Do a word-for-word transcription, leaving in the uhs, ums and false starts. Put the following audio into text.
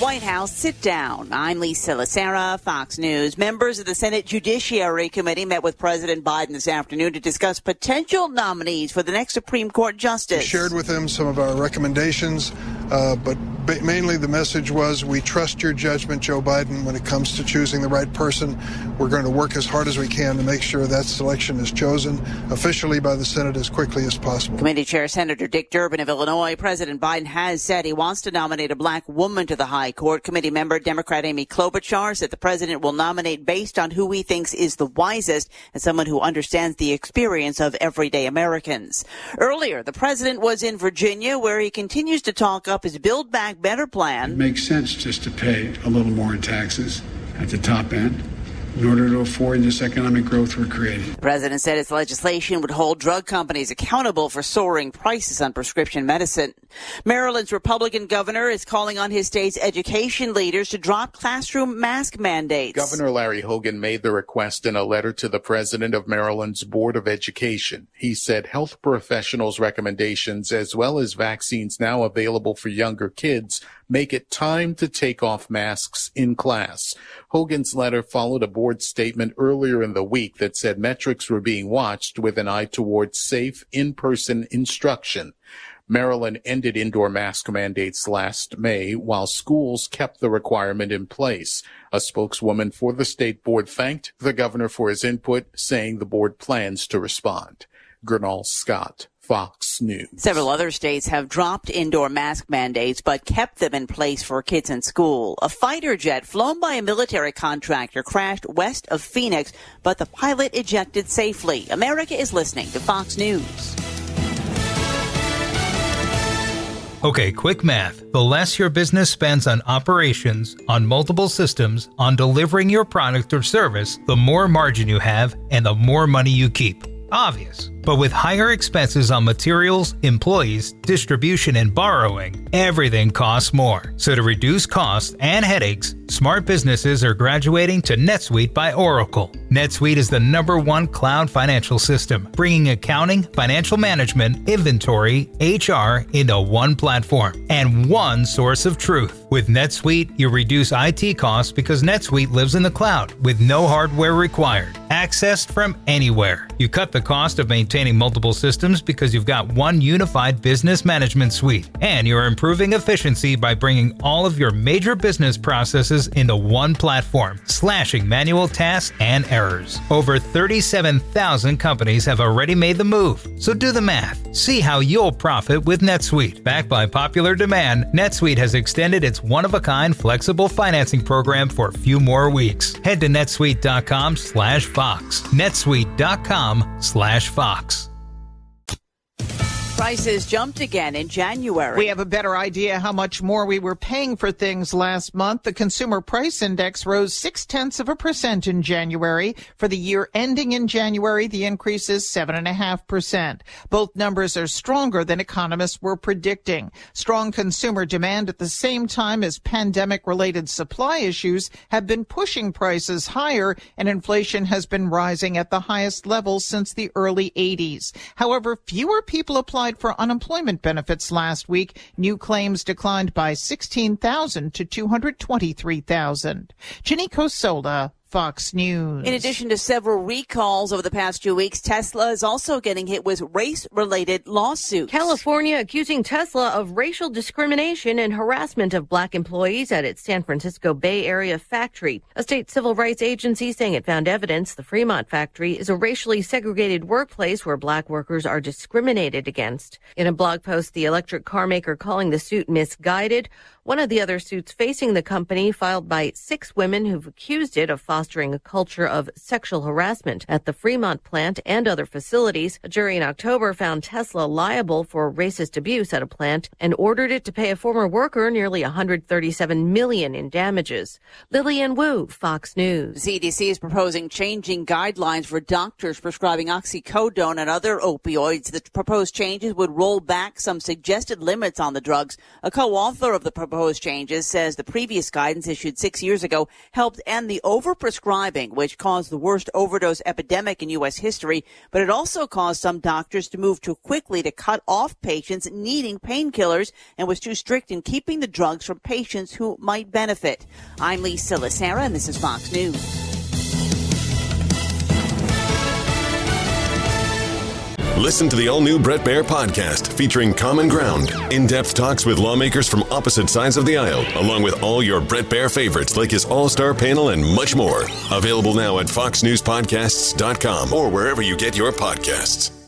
White House sit down. I'm Lisa Lacera, Fox News. Members of the Senate Judiciary Committee met with President Biden this afternoon to discuss potential nominees for the next Supreme Court justice. We shared with him some of our recommendations, uh, but ba- mainly the message was we trust your judgment, Joe Biden, when it comes to choosing the right person. We're going to work as hard as we can to make sure that selection is chosen officially by the Senate as quickly as possible. Committee Chair Senator Dick Durbin of Illinois. President Biden has said he wants to nominate a black woman to the High Court. Committee member Democrat Amy Klobuchar said the president will nominate based on who he thinks is the wisest and someone who understands the experience of everyday Americans. Earlier, the president was in Virginia, where he continues to talk up his Build Back Better plan. It makes sense just to pay a little more in taxes at the top end in order to afford this economic growth we're creating. The president said his legislation would hold drug companies accountable for soaring prices on prescription medicine. Maryland's Republican governor is calling on his state's education leaders to drop classroom mask mandates. Governor Larry Hogan made the request in a letter to the president of Maryland's Board of Education. He said health professionals' recommendations, as well as vaccines now available for younger kids, make it time to take off masks in class. Hogan's letter followed a board statement earlier in the week that said metrics were being watched with an eye towards safe in-person instruction. Maryland ended indoor mask mandates last May, while schools kept the requirement in place. A spokeswoman for the state board thanked the governor for his input, saying the board plans to respond. Gernal Scott, Fox News. Several other states have dropped indoor mask mandates but kept them in place for kids in school. A fighter jet flown by a military contractor crashed west of Phoenix, but the pilot ejected safely. America is listening to Fox News. Okay, quick math. The less your business spends on operations, on multiple systems, on delivering your product or service, the more margin you have and the more money you keep. Obvious. But with higher expenses on materials, employees, distribution, and borrowing, everything costs more. So to reduce costs and headaches, smart businesses are graduating to NetSuite by Oracle. NetSuite is the number one cloud financial system, bringing accounting, financial management, inventory, H R into one platform and one source of truth. With NetSuite, you reduce I T costs because NetSuite lives in the cloud with no hardware required. Accessed from anywhere. You cut the cost of maintaining multiple systems because you've got one unified business management suite. And you're improving efficiency by bringing all of your major business processes into one platform, slashing manual tasks and errors. Over thirty-seven thousand companies have already made the move. So do the math. See how you'll profit with NetSuite. Backed by popular demand, NetSuite has extended its one-of-a-kind flexible financing program for a few more weeks. Head to netsuite.com slash Fox. netsuite.com slash Fox. Prices jumped again in January. We have a better idea how much more we were paying for things last month. The Consumer Price Index rose six-tenths of a percent in January. For the year ending in January, the increase is seven point five percent. Both numbers are stronger than economists were predicting. Strong consumer demand at the same time as pandemic-related supply issues have been pushing prices higher, and inflation has been rising at the highest level since the early eighties. However, fewer people applied for unemployment benefits last week. New claims declined by sixteen thousand to two hundred twenty-three thousand. Janiko Sola, Fox News. In addition to several recalls over the past few weeks, Tesla is also getting hit with race-related lawsuits. California accusing Tesla of racial discrimination and harassment of black employees at its San Francisco Bay Area factory. A state civil rights agency saying it found evidence the Fremont factory is a racially segregated workplace where black workers are discriminated against. In a blog post, the electric car maker calling the suit misguided. One of the other suits facing the company, filed by six women who've accused it of fostering a culture of sexual harassment at the Fremont plant and other facilities. A jury in October found Tesla liable for racist abuse at a plant and ordered it to pay a former worker nearly one hundred thirty-seven million dollars in damages. Lillian Wu, Fox News. The C D C is proposing changing guidelines for doctors prescribing oxycodone and other opioids. The proposed changes would roll back some suggested limits on the drugs. A co-author of the proposed proposed changes, says the previous guidance issued six years ago helped end the overprescribing, which caused the worst overdose epidemic in U S history, but it also caused some doctors to move too quickly to cut off patients needing painkillers and was too strict in keeping the drugs from patients who might benefit. I'm Lisa Lacera, and this is Fox News. Listen to the all-new Bret Baier podcast featuring Common Ground, in-depth talks with lawmakers from opposite sides of the aisle, along with all your Bret Baier favorites like his all-star panel and much more. Available now at fox news podcasts dot com or wherever you get your podcasts.